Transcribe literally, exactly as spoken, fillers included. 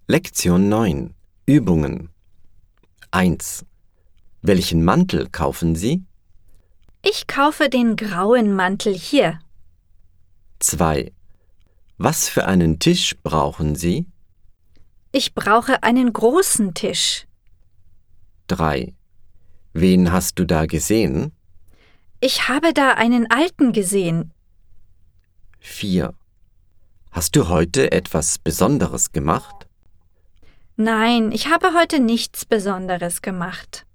Lektion neun. Übungen. eins. Welchen Mantel kaufen Sie? Ich kaufe den grauen Mantel hier. zwei. Was für einen Tisch brauchen Sie? Ich brauche einen großen Tisch. drei. Wen hast du da gesehen? Ich habe da einen Alten gesehen. vier. Hast du heute etwas Besonderes gemacht? Nein, ich habe heute nichts Besonderes gemacht.